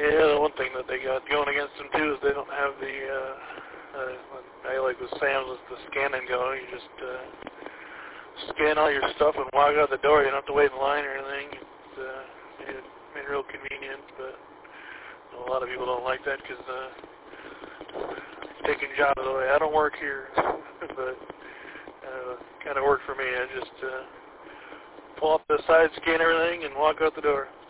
Yeah, the one thing that they got going against them too is they don't have the, I like with Sam's with the scan and go. You just scan all your stuff and walk out the door. You don't have to wait in line or anything. It's made it real convenient, but a lot of people don't like that because it's taking jobs away. I don't work here, but kind of worked for me. I just pull up the side, scan everything, and walk out the door.